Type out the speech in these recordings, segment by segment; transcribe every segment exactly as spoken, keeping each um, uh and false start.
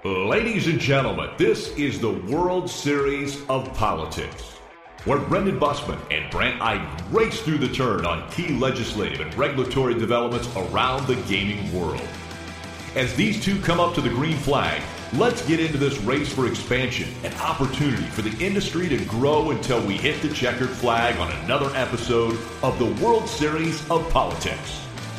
Ladies and gentlemen, this is the World Series of Politics, where Brendan Bussman and Brant Iden race through the turn on key legislative and regulatory developments around the gaming world. As these two come up to the green flag, let's get into this race for expansion and opportunity for the industry to grow until we hit the checkered flag on another episode of the World Series of Politics.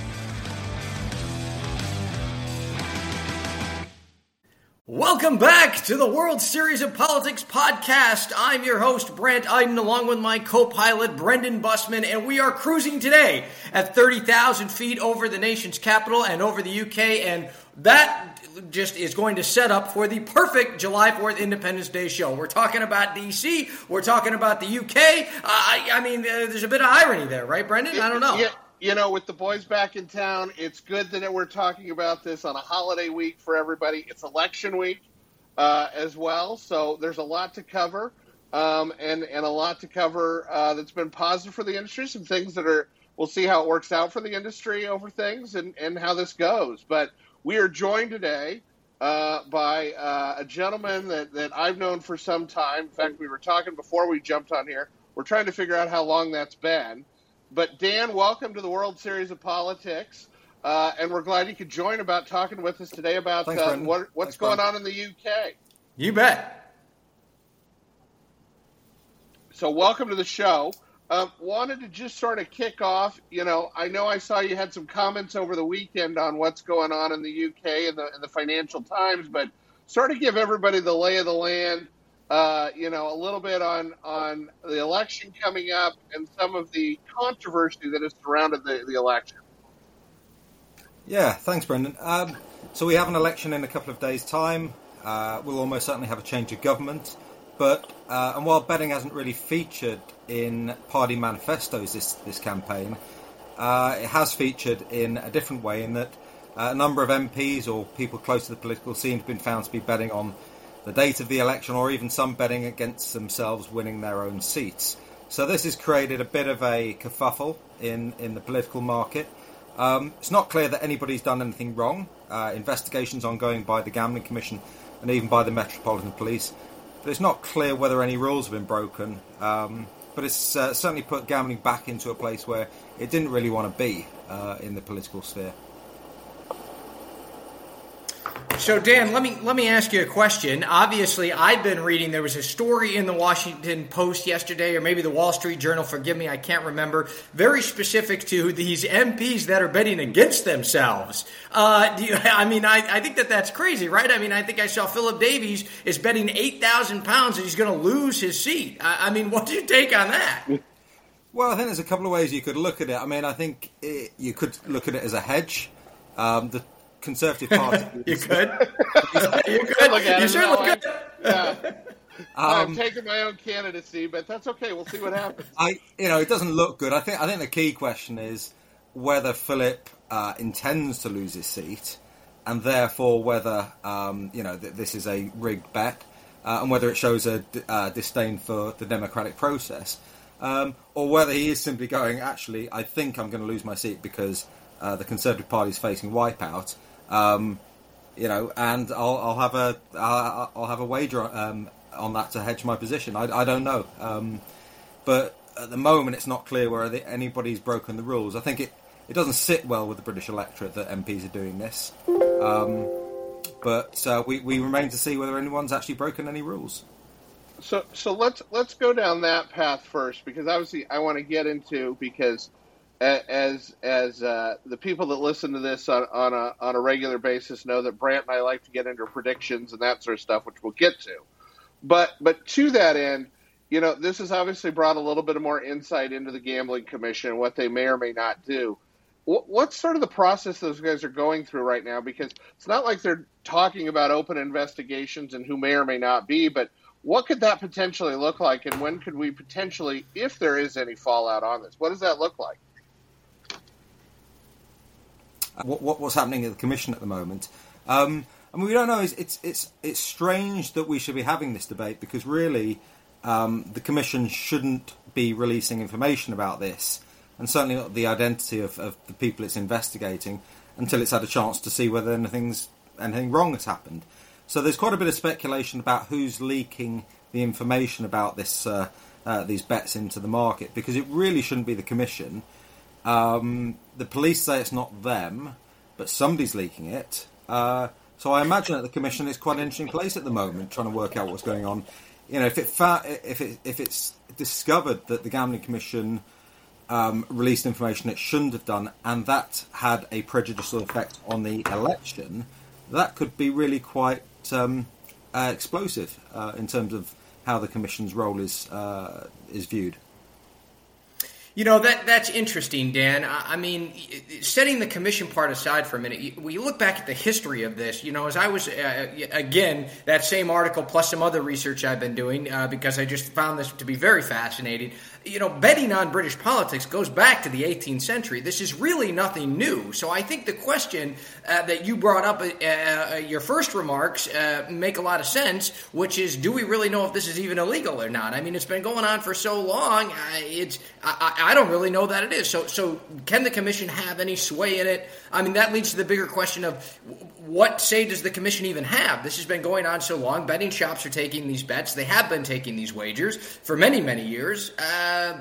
Welcome back to the World Series of Politics podcast. I'm your host, Brant Iden, along with my co-pilot, Brendan Bussman, and we are cruising today at thirty thousand feet over the nation's capital and over the U K, and that just is going to set up for the perfect July fourth Independence Day show. We're talking about D C, we're talking about the U K. Uh, I, I mean, uh, there's a bit of irony there, right, Brendan? I don't know. Yeah. You know, with the boys back in town, it's good that we're talking about this on a holiday week for everybody. It's election week uh, as well, so there's a lot to cover, um, and, and a lot to cover uh, that's been positive for the industry, some things that are, we'll see how it works out for the industry over things and, and how this goes. But we are joined today uh, by uh, a gentleman that, that I've known for some time. In fact, we were talking before we jumped on here. We're trying to figure out how long that's been. But Dan, welcome to the World Series of Politics, uh, and we're glad you could join about talking with us today about Thanks, uh, what, what's Thanks, going Brandon. on in the U K. You bet. So welcome to the show. Um, wanted to just sort of kick off, you know, I know I saw you had some comments over the weekend on what's going on in the U K and the, and the Financial Times, but sort of give everybody the lay of the land. Uh, you know, a little bit on, on the election coming up and some of the controversy that has surrounded the, the election. Yeah, thanks, Brendan. Um, so we have an election in a couple of days' time. Uh, we'll almost certainly have a change of government. But uh, and while betting hasn't really featured in party manifestos this, this campaign, uh, it has featured in a different way in that uh, a number of M Ps or people close to the political scene have been found to be betting on the date of the election, or even some betting against themselves winning their own seats. So this has created a bit of a kerfuffle in, in the political market. Um, it's not clear that anybody's done anything wrong. Uh, investigations ongoing by the Gambling Commission and even by the Metropolitan Police. But it's not clear whether any rules have been broken. Um, but it's uh, certainly put gambling back into a place where it didn't really want to be uh, in the political sphere. So, Dan, let me let me ask you a question. Obviously, I've been reading, there was a story in the Washington Post yesterday, or maybe the Wall Street Journal, forgive me, I can't remember, very specific to these M Ps that are betting against themselves. Uh, do you, I mean, I, I think that that's crazy, right? I mean, I think I saw Philip Davies is betting eight thousand pounds that he's going to lose his seat. I, I mean, what's your take on that? Well, I think there's a couple of ways you could look at it. I mean, I think it, you could look at it as a hedge. Um, the Conservative Party. You could. You could. Look at You it, certainly no, could. Yeah. Um, I'm taking my own candidacy, but that's okay. We'll see what happens. I, you know, it doesn't look good. I think. I think the key question is whether Philip uh, intends to lose his seat, and therefore whether um, you know that this is a rigged bet, uh, and whether it shows a d- uh, disdain for the democratic process, um, or whether he is simply going, actually, I think I'm going to lose my seat because uh, the Conservative Party is facing wipeout. Um, you know, and I'll, I'll have a I'll, I'll have a wager um, on that to hedge my position. I, I don't know, um, but at the moment it's not clear whether anybody's broken the rules. I think it, it doesn't sit well with the British electorate that M Ps are doing this, um, but uh, we we remain to see whether anyone's actually broken any rules. So so let's let's go down that path first, because obviously I want to get into because. As as uh, the people that listen to this on, on a on a regular basis know that Brant and I like to get into predictions and that sort of stuff, which we'll get to. But but to that end, you know, this has obviously brought a little bit of more insight into the Gambling Commission and what they may or may not do. What, what's sort of the process those guys are going through right now? Because it's not like they're talking about open investigations and who may or may not be, but what could that potentially look like, and when could we potentially, if there is any fallout on this, what does that look like? What, what what's happening at the Commission at the moment? Um, I mean, we don't know. It's, it's it's it's strange that we should be having this debate, because really um, the Commission shouldn't be releasing information about this, and certainly not the identity of, of the people it's investigating, until it's had a chance to see whether anything's anything wrong has happened. So there's quite a bit of speculation about who's leaking the information about this uh, uh, these bets into the market, because it really shouldn't be the Commission. Um, the police say it's not them, but somebody's leaking it. Uh, so I imagine that the Commission is quite an interesting place at the moment, trying to work out what's going on. You know, if it fa- if it if it's discovered that the Gambling Commission um, released information it shouldn't have done, and that had a prejudicial effect on the election, that could be really quite um, uh, explosive uh, in terms of how the Commission's role is uh, is viewed. You know, that that's interesting, Dan. I, I mean, setting the commission part aside for a minute, you, when you look back at the history of this, you know, as I was, uh, again, that same article plus some other research I've been doing, uh, because I just found this to be very fascinating. You know, betting on British politics goes back to the eighteenth century. This is really nothing new. So I think the question uh, that you brought up, uh, uh, your first remarks, uh, make a lot of sense, which is, do we really know if this is even illegal or not? I mean, it's been going on for so long. Uh, it's I, I don't really know that it is. So, so can the Commission have any sway in it? I mean, that leads to the bigger question of what say does the Commission even have? This has been going on so long. Betting shops are taking these bets. They have been taking these wagers for many, many years. Uh,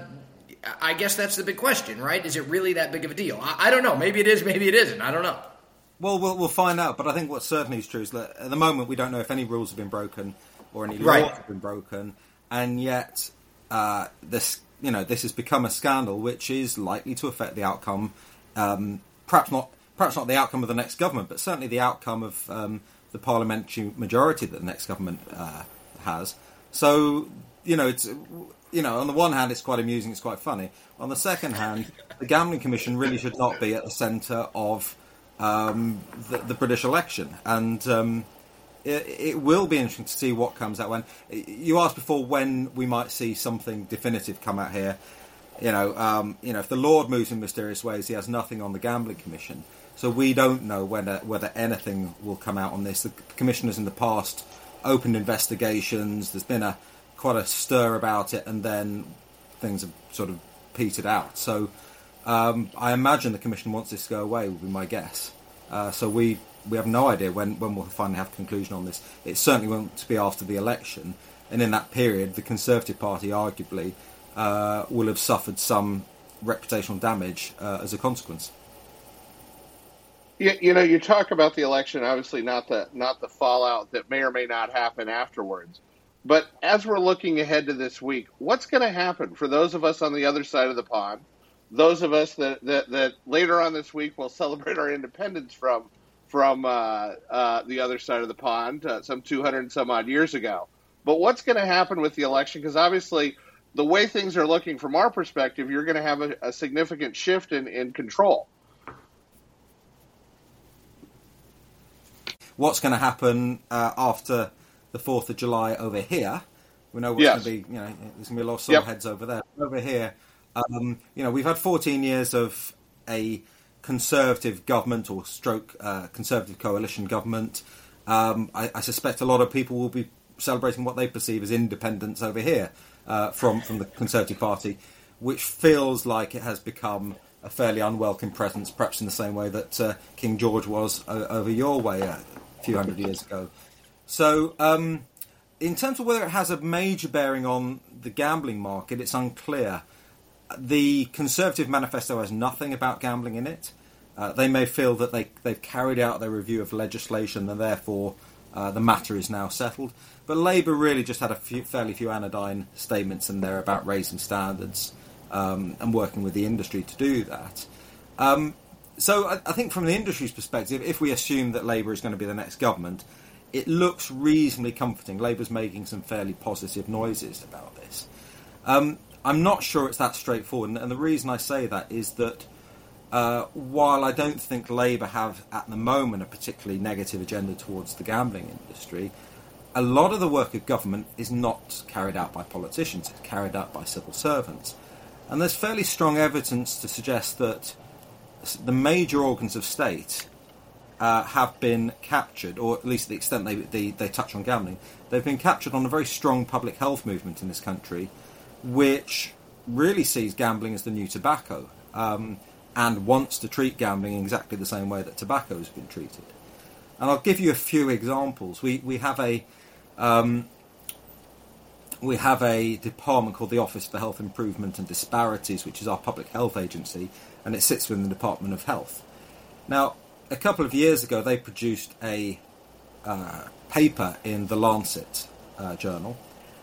I guess that's the big question, right? Is it really that big of a deal? I, I don't know. Maybe it is. Maybe it isn't. I don't know. Well, we'll we'll find out. But I think what certainly is true is that at the moment we don't know if any rules have been broken or any laws right. have been broken, and yet uh, this you know this has become a scandal which is likely to affect the outcome. Um, perhaps not. Perhaps not the outcome of the next government, but certainly the outcome of um, the parliamentary majority that the next government uh, has. So, you know, it's you know, on the one hand, it's quite amusing, it's quite funny. On the second hand, the Gambling Commission really should not be at the centre of um, the, the British election, and um, it, it will be interesting to see what comes out. When you asked before when we might see something definitive come out here. You know, um, you know, if the Lord moves in mysterious ways, he has nothing on the Gambling Commission. So we don't know whether whether anything will come out on this. The commissioners in the past opened investigations. There's been a quite a stir about it, and then things have sort of petered out. So um, I imagine the commission wants this to go away, would be my guess. Uh, so we we have no idea when, when we'll finally have a conclusion on this. It certainly won't be after the election. And in that period, the Conservative Party arguably uh, will have suffered some reputational damage uh, as a consequence. You, you know, you talk about the election, obviously not the not the fallout that may or may not happen afterwards. But as we're looking ahead to this week, what's going to happen for those of us on the other side of the pond, those of us that, that, that later on this week will celebrate our independence from from uh, uh, the other side of the pond, uh, some two hundred and some odd years ago. But what's going to happen with the election? Because obviously the way things are looking from our perspective, you're going to have a, a significant shift in, in control. What's going to happen uh, after the fourth of July over here? We know what's yes. going to be, you know, there's going to be a lot of sore yep. heads over there. Over here, um, you know, we've had fourteen years of a Conservative government or stroke uh, Conservative coalition government. Um, I, I suspect a lot of people will be celebrating what they perceive as independence over here uh, from, from the Conservative Party, which feels like it has become a fairly unwelcome presence, perhaps in the same way that uh, King George was o- over your way a few hundred years ago. So, um, in terms of whether it has a major bearing on the gambling market, it's unclear. The Conservative manifesto has nothing about gambling in it. Uh, they may feel that they, they've carried out their review of legislation and therefore uh, the matter is now settled. But Labour really just had a few, fairly few anodyne statements in there about raising standards um, and working with the industry to do that. Um, so I, I think from the industry's perspective, if we assume that Labour is going to be the next government, it looks reasonably comforting. Labour's making some fairly positive noises about this. Um, I'm not sure it's that straightforward, and the reason I say that is that uh, while I don't think Labour have, at the moment, a particularly negative agenda towards the gambling industry, a lot of the work of government is not carried out by politicians, it's carried out by civil servants. And there's fairly strong evidence to suggest that the major organs of state uh, have been captured, or at least to the extent they, they, they touch on gambling, they've been captured on a very strong public health movement in this country, which really sees gambling as the new tobacco um, and wants to treat gambling in exactly the same way that tobacco has been treated. And I'll give you a few examples. We we have a um, we have a department called the Office for Health Improvement and Disparities, which is our public health agency, and it sits within the Department of Health. Now, a couple of years ago, they produced a uh, paper in the Lancet uh, journal,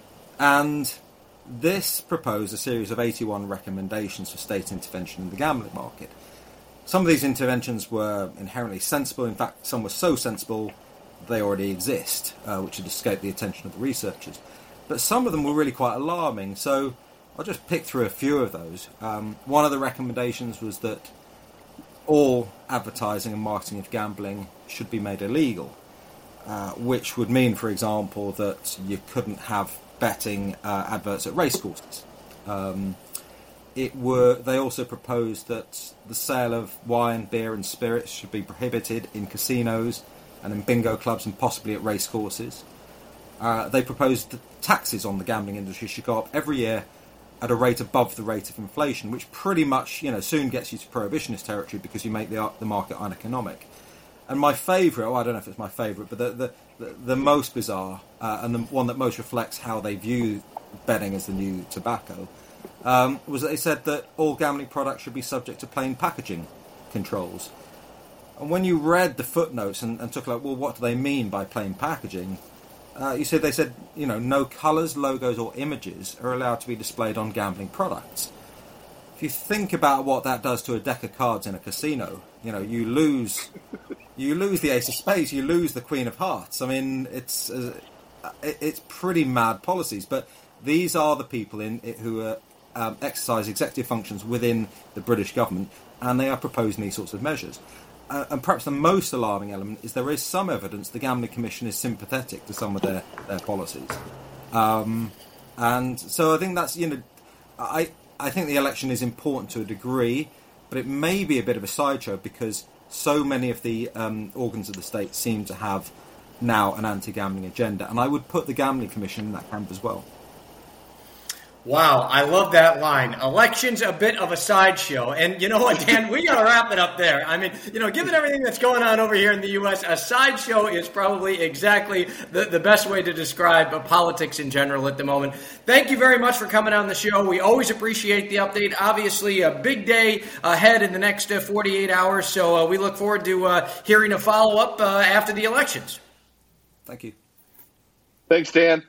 and this proposed a series of eighty-one recommendations for state intervention in the gambling market. Some of these interventions were inherently sensible. In fact, some were so sensible they already exist, uh, which had escaped the attention of the researchers. But some of them were really quite alarming, so I'll just pick through a few of those. Um, one of the recommendations was that all advertising and marketing of gambling should be made illegal, uh, which would mean, for example, that you couldn't have betting uh, adverts at racecourses. Um, it were. They also proposed that the sale of wine, beer and spirits should be prohibited in casinos and in bingo clubs and possibly at racecourses. Uh, they proposed that taxes on the gambling industry should go up every year at a rate above the rate of inflation, which pretty much, you know, soon gets you to prohibitionist territory because you make the the market uneconomic. And my favourite, oh, I don't know if it's my favourite, but the the, the, the most bizarre uh, and the one that most reflects how they view betting as the new tobacco um, was that they said that all gambling products should be subject to plain packaging controls. And when you read the footnotes and, and took a look, well, what do they mean by plain packaging? Uh, you said they said, you know, no colours, logos or images are allowed to be displayed on gambling products. If you think about what that does to a deck of cards in a casino, you know, you lose you lose the ace of spades, you lose the queen of hearts. I mean, it's uh, it's pretty mad policies, but these are the people in who are, um, exercise executive functions within the British government, and they are proposing these sorts of measures. Uh, and perhaps the most alarming element is there is some evidence the Gambling Commission is sympathetic to some of their, their policies. Um, and so I think that's, you know, I, I think the election is important to a degree, but it may be a bit of a sideshow because so many of the um, organs of the state seem to have now an anti-gambling agenda. And I would put the Gambling Commission in that camp as well. Wow, I love that line. Election's a bit of a sideshow. And you know what, Dan, we got to wrap it up there. I mean, you know, given everything that's going on over here in the U S, a sideshow is probably exactly the, the best way to describe uh, politics in general at the moment. Thank you very much for coming on the show. We always appreciate the update. Obviously, a big day ahead in the next uh, forty-eight hours, so uh, we look forward to uh, hearing a follow-up uh, after the elections. Thank you. Thanks, Dan.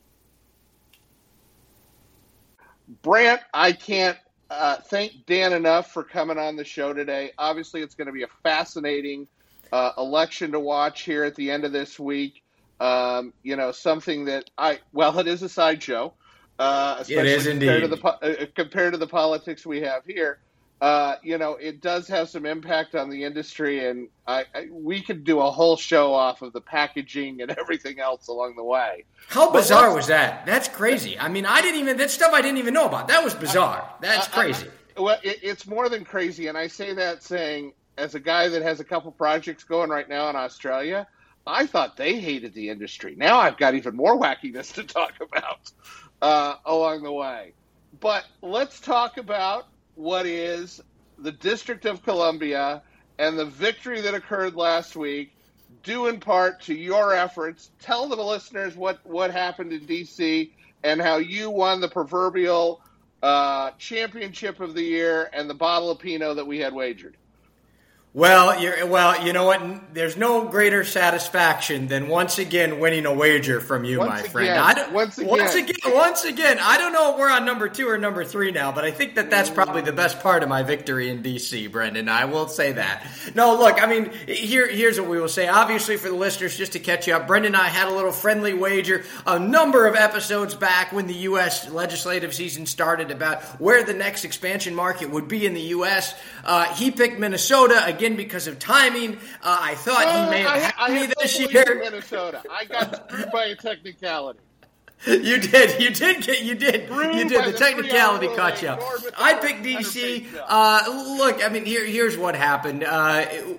Brant, I can't uh, thank Dan enough for coming on the show today. Obviously, it's going to be a fascinating uh, election to watch here at the end of this week. Um, you know, something that I, well, it is a sideshow, uh, especially it is compared indeed. to the uh, compared to the politics we have here. Uh, you know, it does have some impact on the industry, and I, I, we could do a whole show off of the packaging and everything else along the way. How bizarre was that? That's crazy. I mean, I didn't even, that's stuff I didn't even know about. That was bizarre. That's crazy. I, I, well, it, it's more than crazy, and I say that saying, as a guy that has a couple projects going right now in Australia, I thought they hated the industry. Now I've got even more wackiness to talk about uh, along the way. But let's talk about what is the District of Columbia and the victory that occurred last week, due in part to your efforts. Tell the listeners what, what happened in D C and how you won the proverbial uh, championship of the year and the bottle of Pinot that we had wagered. Well, you're, well, you know what? There's no greater satisfaction than once again winning a wager from you, once my again, friend. I don't, once again, once again, once again. I don't know if we're on number two or number three now, but I think that that's probably the best part of my victory in D C, Brendan. I will say that. No, look, I mean, here, here's what we will say. Obviously, for the listeners, just to catch you up, Brendan and I had a little friendly wager a number of episodes back when the U S legislative season started about where the next expansion market would be in the U S. Uh, he picked Minnesota again. Because of timing, uh, I thought well, he may have I, had I me had this no year. Minnesota. I got screwed by a technicality. You did, you did get, you did, Screwed you did. The, the technicality caught you up. I picked D C. Uh, look, I mean, here, here's what happened. Uh,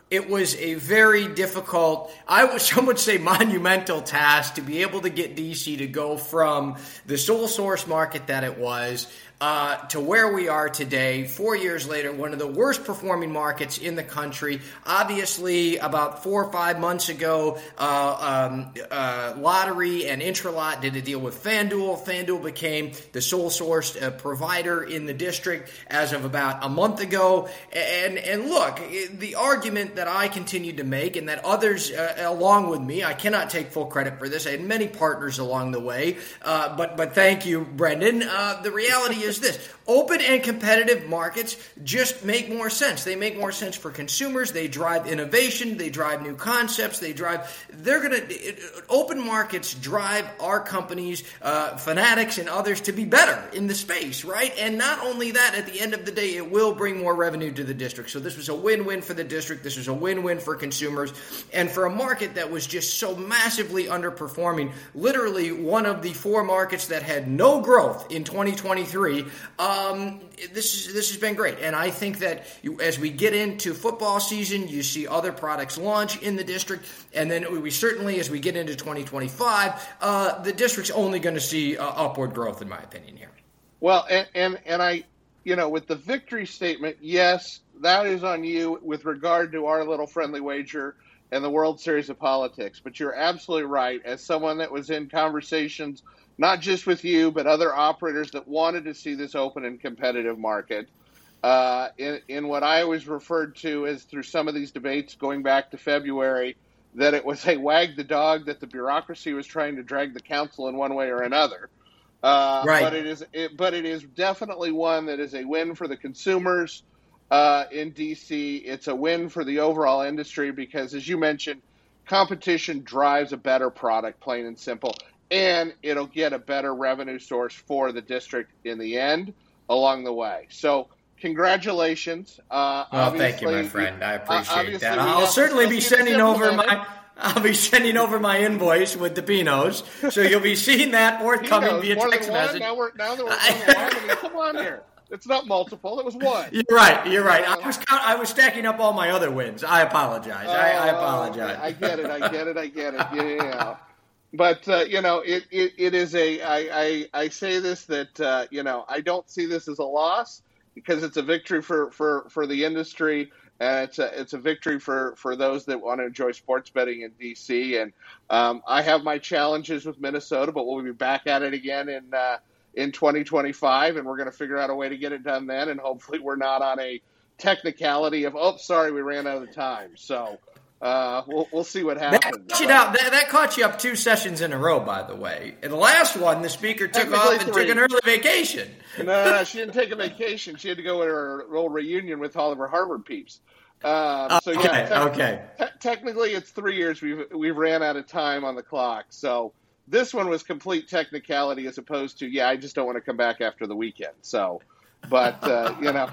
it was a very difficult, I would, some would say monumental task to be able to get D C to go from the sole source market that it was uh, to where we are today, four years later, one of the worst performing markets in the country. Obviously, about four or five months ago, uh, um, uh, Lottery and Intralot did a deal with FanDuel. FanDuel became the sole source uh, provider in the district as of about a month ago. And, and look, the argument that I continued to make and that others uh, along with me, I cannot take full credit for this. I had many partners along the way, uh, but, but thank you, Brendan. Uh, the reality is this. Open and competitive markets just make more sense. They make more sense for consumers. They drive innovation. They drive new concepts. They drive, they're going to, open markets drive our companies, uh, Fanatics and others to be better in the space, right? And not only that, at the end of the day, it will bring more revenue to the district. So this was a win-win for the district. This was a win-win for consumers. And for a market that was just so massively underperforming, literally one of the four markets that had no growth in twenty twenty-three, um, this is this has been great. And I think that you, as we get into football season, you see other products launch in the district. And then we certainly, as we get into twenty twenty-five, uh, the district's only going to see uh, upward growth, in my opinion, here. Well, and, and, and I, you know, with the victory statement, yes, that is on you with regard to our little friendly wager and the World Series of Politics. But you're absolutely right. As someone that was in conversations, not just with you, but other operators that wanted to see this open and competitive market, uh, in, in what I always referred to as through some of these debates going back to February, that it was a wag the dog, that the bureaucracy was trying to drag the council in one way or another. Uh, right. But it is, it, but it is definitely one that is a win for the consumers uh, in D C. It's a win for the overall industry because, as you mentioned, competition drives a better product, plain and simple, and it'll get a better revenue source for the district in the end along the way. So, congratulations. Uh, oh, thank you, my friend. I appreciate uh, that. I'll certainly be sending over my. I'll be sending over my invoice with the Pinos, so you'll be seeing that forthcoming Pinos, via more text than one? message. Now we're now that we're on the line, I mean, come on here. It's not multiple. It was one. You're right. You're right. I was count, I was stacking up all my other wins. I apologize. Oh, I, I apologize. I get it. I get it. I get it. Yeah. But uh, you know, it, it it is a. I I, I say this that uh, you know I don't see this as a loss because it's a victory for, for, for the industry. And it's a it's a victory for, for those that want to enjoy sports betting in D C. And um, I have my challenges with Minnesota, but we'll be back at it again in uh, in twenty twenty-five, and we're going to figure out a way to get it done then. And hopefully, we're not on a technicality of oh, sorry, we ran out of time. So uh, we'll we'll see what happens. That caught, you out, that, that caught you up two sessions in a row, by the way. In the last one, the speaker took off and three. took an early vacation. No, no, she didn't take a vacation. She had to go to her little reunion with all of her Harvard peeps. Uh, so okay, yeah, te- okay. Te- technically it's three years. We've we've ran out of time on the clock. So this one was complete technicality as opposed to yeah, I just don't want to come back after the weekend. So, but uh, you know,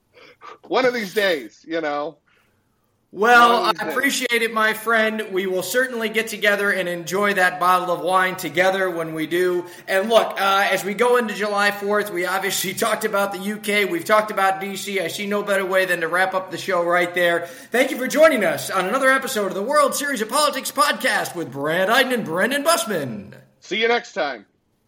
one of these days, you know. Well, I appreciate it, my friend. We will certainly get together and enjoy that bottle of wine together when we do. And look, uh, as we go into July fourth, we obviously talked about the U K. We've talked about D C. I see no better way than to wrap up the show right there. Thank you for joining us on another episode of the World Series of Politics podcast with Brant Iden and Brendan Bussman. See you next time.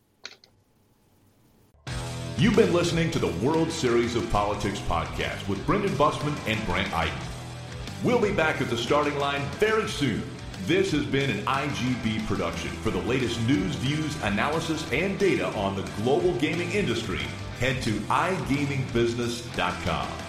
You've been listening to the World Series of Politics podcast with Brendan Bussman and Brant Iden. We'll be back at the starting line very soon. This has been an I G B production. For the latest news, views, analysis, and data on the global gaming industry, head to i gaming business dot com.